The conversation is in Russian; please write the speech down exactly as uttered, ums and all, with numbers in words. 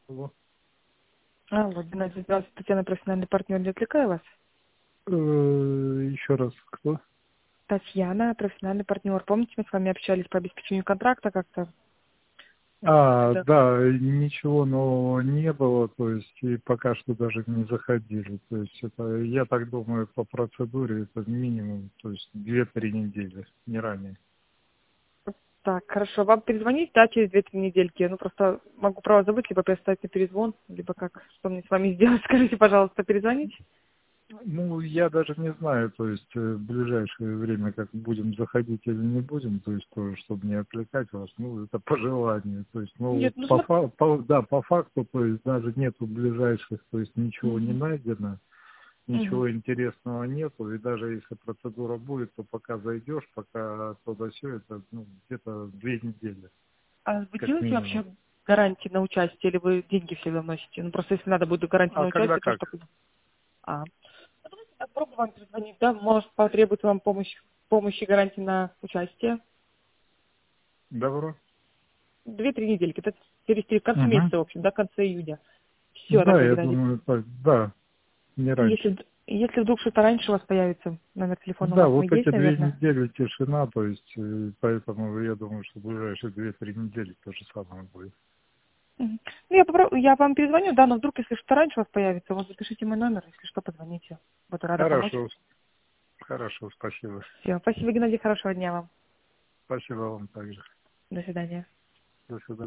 Алло. Алло, Геннадий, здравствуйте, Татьяна, профессиональный партнер, не отвлекаю вас? Э, Еще раз, кто? Татьяна, профессиональный партнер. Помните, мы с вами общались по обеспечению контракта как-то? А, Да. да, ничего нового не было, то есть и пока что даже не заходили. То есть это, я так думаю, по процедуре это минимум, то есть две-три недели, не ранее. Так, хорошо. Вам перезвонить, да, через две-три недельки? Ну, просто могу право забыть, либо представить на перезвон, либо как, что мне с вами сделать? Скажите, пожалуйста, перезвонить? Ну, я даже не знаю, то есть э, в ближайшее время, как будем заходить или не будем, то есть тоже, чтобы не отвлекать вас, ну, это по желанию, то есть, ну, вот Нет, ну, по, смотри. фа- по- да, по факту, то есть даже нету ближайших, то есть ничего не Угу. найдено, Угу. ничего интересного нету, и даже если процедура будет, то пока зайдешь, пока то да сё, это ну, где-то две недели, А вы как делаете минимум. вообще гарантии на участие, или вы деньги всегда вносите? Ну, просто если надо будет гарантии А на когда участие, то как? чтобы... А. Ну, давайте попробуем вам перезвонить, да? Может, потребуется вам помощь, помощи гарантии на участие. Добро? Две-три недельки. Это через три, к концу Угу. месяца, в общем, до конца июня. Все, Да, тогда, я Геннадий. думаю, так, да, не И раньше. если, вд- если вдруг что-то раньше у вас появится, номер телефона у Да, вас мой вот эти есть, две наверное? недели тишина, то есть, э, поэтому я думаю, что в ближайшие две-три недели то же самое будет. Мгм. Ну, я, попро- я вам перезвоню, да, но вдруг, если что-то раньше у вас появится, вот запишите мой номер, если что, позвоните. Буду рада помочь. Хорошо, хорошо, спасибо. Все, спасибо, Геннадий, хорошего дня вам. Спасибо вам также. До свидания. До свидания.